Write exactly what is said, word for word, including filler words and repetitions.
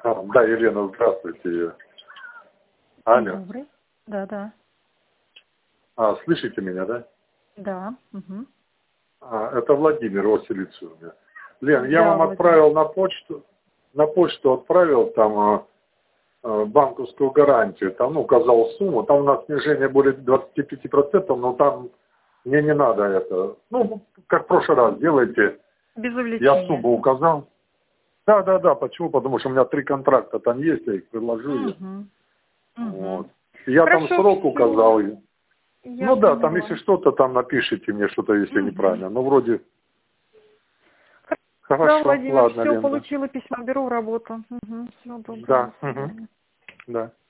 А, да, Елена, здравствуйте. Алло. Добрый. Да, да. А, слышите меня, да? Да. Угу. А, это Владимир Василицу. Лен, я Да, вам Владимир. отправил на почту, на почту отправил там а, а, банковскую гарантию, там, ну, указал сумму, там у нас снижение более двадцати пяти процентов, но там мне не надо это. Ну, как в прошлый раз делайте. Без Я увеличения. сумму указал. Да, да, да, почему? Потому что у меня три контракта там есть, я их предложу. Я. Угу. Вот. Угу. Я там Хорошо, срок указал. все. Я Ну да, там поняла. если что-то, там напишите мне что-то, если Угу. неправильно. Ну вроде Да, хорошо, Владимир, ладно, все, Ленда. получила письмо, беру в работу. Угу. Всего доброго, Да, до угу, свидания. да.